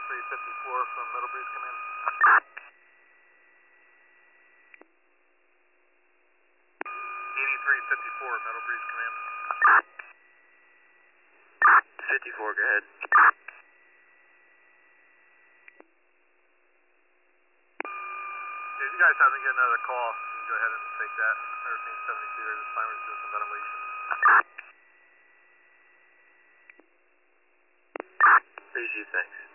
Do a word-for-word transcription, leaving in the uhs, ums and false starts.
eighty-three fifty-four from Middle Breeze Command. eighty-three fifty-four, Middle Breeze Command. fifty-four, go ahead. Yeah, if you guys happen to get another call, you can go ahead and take that. Hurricane seventy-two, or this time we're just doing some ventilation. Receive, thanks.